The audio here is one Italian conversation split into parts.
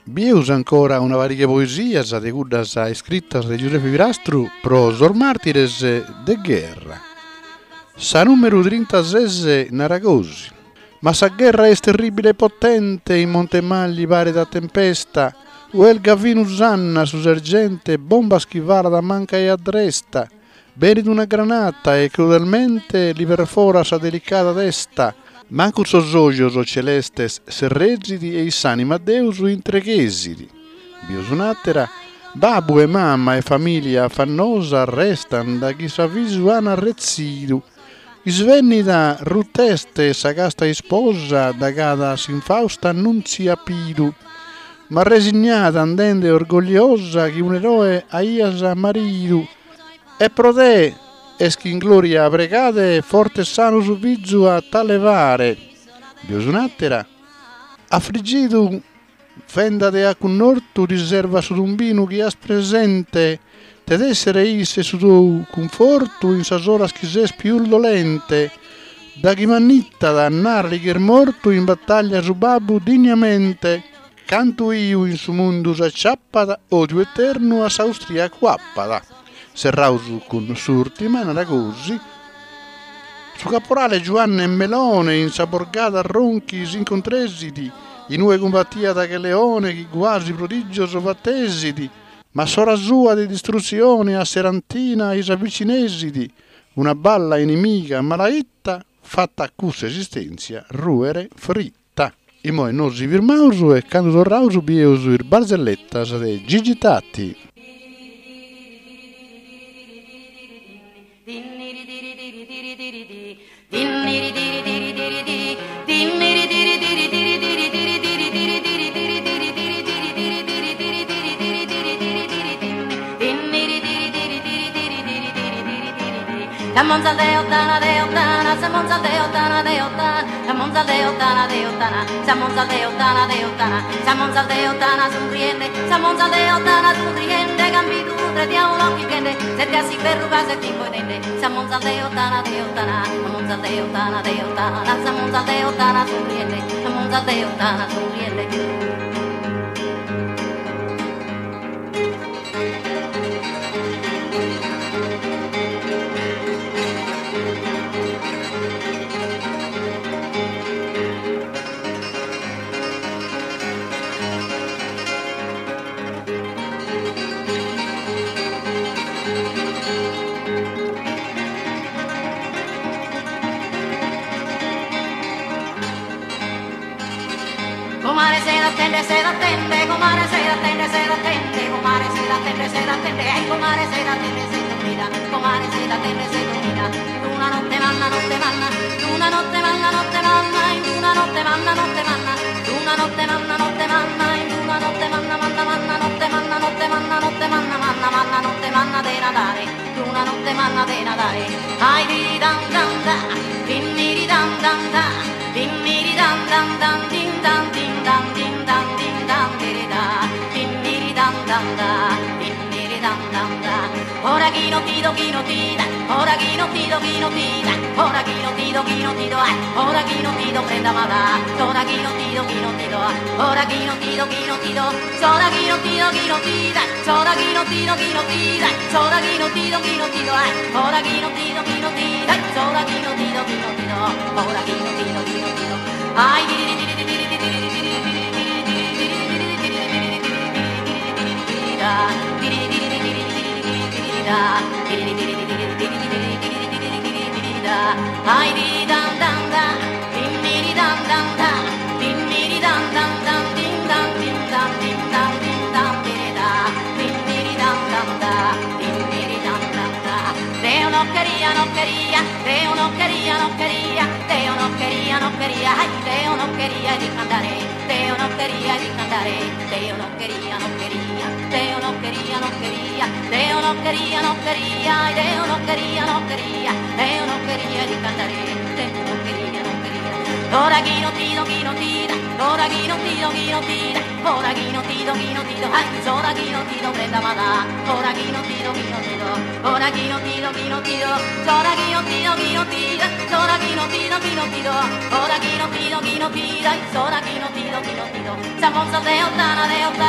Bius ancora una varie poesias de cuddas escritas de Giuseppe Virastru pro os mártires de guerra. Sa numero 36 narra così. Ma sa guerra è terribile e potente, in Montemagli pare da tempesta, o el gavino usanna su sergente, bomba schivara da manca e addresta, bene d'una granata e crudelmente li perfora sa delicata testa, manco sos ogios o celestes se reggidi e i sani Maddeus intreghesidi. Bius un'attera, babbu e mamma e famiglia affannosa restan da chi s'avvisu han arrezzidu. Svennida ruteste sagasta sposa da cada s'infausta annunzia pidu, ma resignata andende orgogliosa chi un eroe aiasa maridu, e pro te eschi in gloria pregate forte sano su vizu a talevare. Bius un'attera, affliggidu fenda de acunnortu riserva su tumbinu chi as presente, ted essere isse su tu confortu in sa sola schises più dolente, da chi mannitta da annarli che morto in battaglia su babbu dignamente, canto io in su mundu s'acciappata, odio eterno a s'Austria quappata. Serrausu con surtima nella così. Su caporale Giovanni e Melone in sa borgata ronchi s'incontresidi, in ue combattia da che leone chi quasi prodigioso battesidi, ma sora sua di distruzione a Serantina is avvicinesidi, una balla inimica malaitta, fatta cussa esistenzia, ruere fritta. E moi nosi virmausu e canto torrausu bieusu ir barzellettas de Gigi Tatti. La monza deotana, deotana, sa monza deotana, deotana, la monza deotana, deotana, sa monza deotana, deotana, sa monza deotana, sonriente, sa monza deotana, sonriente, cambi tu, trediamo l'occhio prende, se ti assi perruca, se ti imponente, sa monza deotana, deotana, la monza deotana, deotana, sa monza deotana, sonriente, la monza deotana, sonriente. Comare se l'attende, se l'attende, comare se l'attende, se l'attende, comare se l'attende, se l'attende, comare se l'attende, se dormita, comare se l'attende, se dormita. Una notte manna, notte manna, una notte manna, notte manna, in una notte manna, notte manna, una notte manna, notte manna, in una notte manna, manna, manna, notte manna, notte manna, notte manna, manna, manna, notte manna de Natale, una notte manna de Natale. Ai di dan dan da, dimmi di dan dan da, dimmi di dan dan dan, din dan din. Dan din dan din dan diri da, dimmi dan dan da, dimmi dan dan da. Ora chi non ti do, chi non ti da, ora chi non ti do, chi non ti da, ora chi non ti do, chi non ti do, ora chi non ti do prenda ma da, ora chi non ti do, chi non ti do, ora chi non ti do, chi non ti do, ora chi non ti do, chi non ti da, ora chi non ti do, chi non ti da, ora chi non ti do, chi non ti do, ora chi non ti do, chi non ti da, ora chi non ti do, chi non ti do, ora chi non ti do, chi non ti do. Ai di di di di di di di. Ai di dan dan da, dimmi di dan dan da, dimmi di dan dan dan, din dan din dan din dan din dan di da, dimmi di dan dan da, dimmi di dan dan da. Deo no quería, no quería, Deo no quería, no quería, Deo no quería, no quería, ay Deo no quería di cantare, Deo no quería di cantare, Deo no quería, no quería, Deo no quería, no quería, Deo no quería, no quería, ay Deo no quería, no quería, Deo no quería di cantare, Deo no quería, no quería. Ora chi non ti do, chi non ti da, ora chi non ti do, chi non ti da, ora chi non ti do, chi non ti do, ai ora chi non ti do prenda ma da, ora chi non ti do, chi non ti do, ora chi non ti do, chi non ti do, ora chi non ti do, chi non ti da, ora chi non ti do, chi non ti do, ora chi non ti do, chi non ti da, ora chi non ti do, chi non ti do. Sa monza deotana, deotana.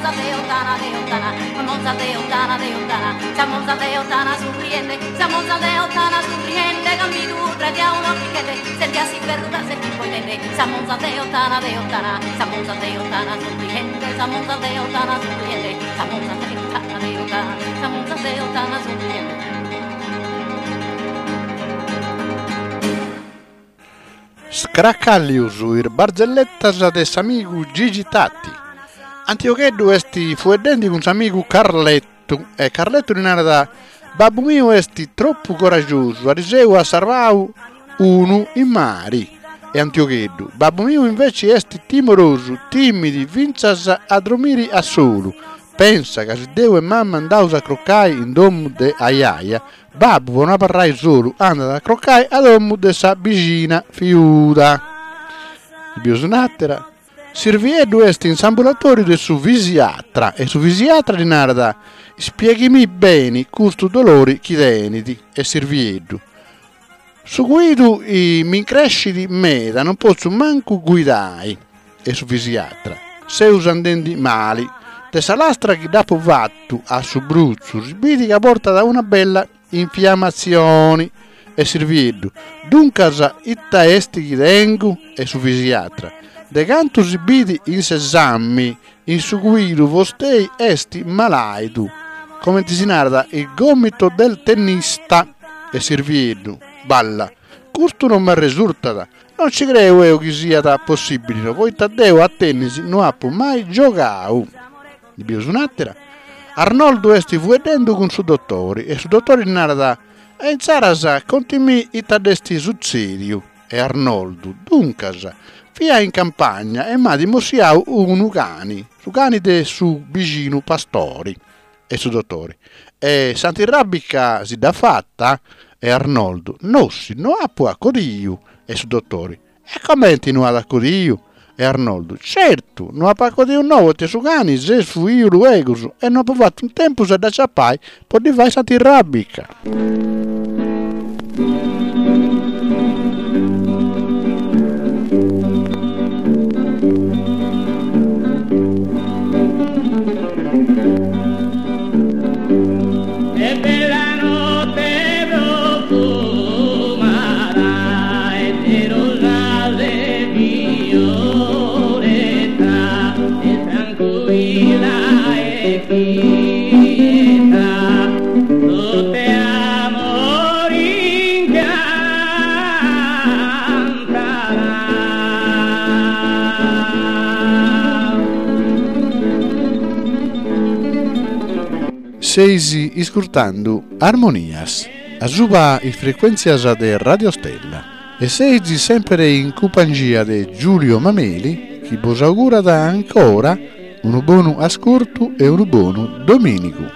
Deottana, Deottana, Monza Deottana, Deottana, Monza Deottana sorriente, Monza Deottana sorriente, cambi tu, prendi a una picchete, senti a si perduta, senti poi tende, Monza Deottana, Deottana, Monza Deottana sorriente, Monza Deottana sorriente, Monza Deottana, Deottana, Monza Deottana sorriente. Scracallius ir barzellettas de s'amigu Gigi Tatti. Antiocheddu esti fuedendi con s'amigu Carletto, e Carletto di narada babbu mio esti troppo coraggioso, ariseu a sarvau unu in mari. E Antiocheddu, babbu mio invece esti timoroso, timidi, vinzas a dormire a solo. Pensa che se Deo e mamma andausa a croccai in domu de aiaia, babbo non parrai solo, anda a croccai a domu de sa vicina fiuda. Il biosunattera, servieddu est in s'ambulatorio de su visiatra, e su visiatra di narada, spieghimi bene custo dolori chideniti, e servieddu. Su guidu i mi cresciti meda, non posso manco guidai, e su visiatra, se usandendi mali, de sa lastra che dopo vattu a su bruzzo, sbiti che porta da una bella infiammazione, e servieddu, duncasa itta esti chidengu, e su visiatra, de canto sbiti in sesammi, in su guidu vostei esti malaidu, come ti si narda il gomito del tennista, e servieddu, balla, questo non mi risulta, non ci credo io che sia possibile, poi Taddeo a tennis non ha mai giocato. Di biosunattera, Arnoldo esti vedendo con su dottori, e su dottori narda, e in sarasa continui i tadesti succedio, e Arnoldo, duncasa, fia in campagna, e ma dimosiau unu cani, su cani de su vicino pastori, e su dottori, e Santirabbica si da fatta, e Arnoldo, nossi, no ha può accodio, e su dottori, e commenti non ha accodio, e Arnoldo, certo, non ha accodio un nuovo te su cani, se su io luegoso, e non ha fatto un tempo se da ciapai, poi di vai Santirabbica. Seisi iscurtando Armonias, a suba i frequenzias de Radio Stella, e seisi sempre in compagnia de Giulio Mameli, che vos augura da ancora un buon ascolto e un buon domenico.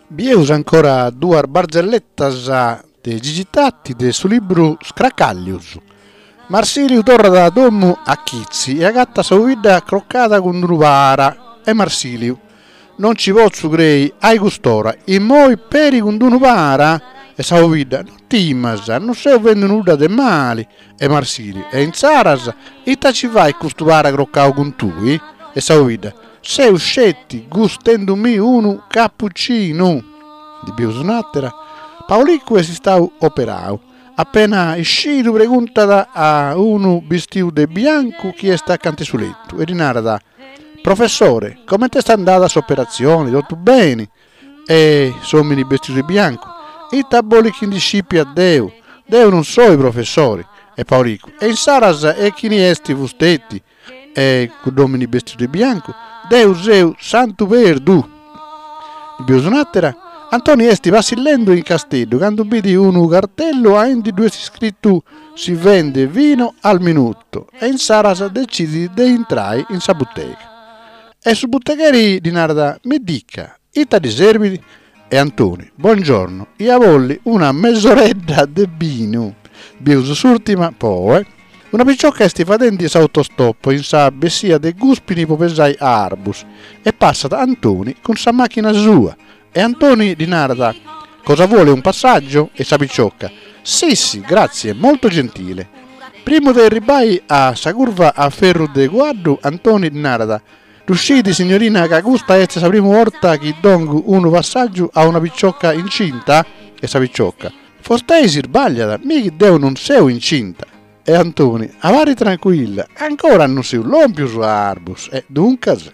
Bieus ancora due barzellettas de Gigitatti de su libro Scracaglius. Marsiliu torna da domu a Chizzi e agatta sa uvidda croccata con druvara e Marsiliu. Non ci pozzo crei, ai gustora, in moi peri con druvara e sa uvidda, non timas, non sei vendo nulla de mali e Marsiliu. E in Saras, ita ci vai costuvara croccao con tui? E sa uvidda, sei uscetti, gustendomi uno cappuccino. Di Biusunattera, Paulicque si sta operau. Appena uscito pregunta a uno vestito de bianco chi sta accanto sul letto e rinarda, professore, come te sta andata questa operazione? Tutto bene? E sommi vestito di bianco. I taboli che discipi a Deu. Deu non so i professori. E Paulicque, e in Saras e chi ne esti vustetti? E domini vestito di bianco. Deu seu santo perdu. Di Biusunattera, Antoni esti vacillendo in castello, quando vidi un cartello a indi due scritto si vende vino al minuto e in Saras decidi di entrare in sa bottega. E su bottegheri di Narda mi dica, ita di serviti? E Antoni, buongiorno, io volli una mezz'oretta de vino. Biuso s'ultima, poi, una picciocca esti fadenti s'autostop in sa bessia de guspini po pesai a Arbus e passa da Antoni con sa macchina sua. E Antoni di Narda, cosa vuole, un passaggio? E sa picciocca, sì, grazie, molto gentile. Primo del ribai a sa curva a ferro de guardo, Antoni di Narda, riusciti signorina che gusta essere sa prima volta che dongo uno passaggio a una picciocca incinta? E sa picciocca, fostei si sbagliata, mica deo non sei incinta. E Antoni, avari tranquilla, ancora non sei un lompio su Arbus, e dunque...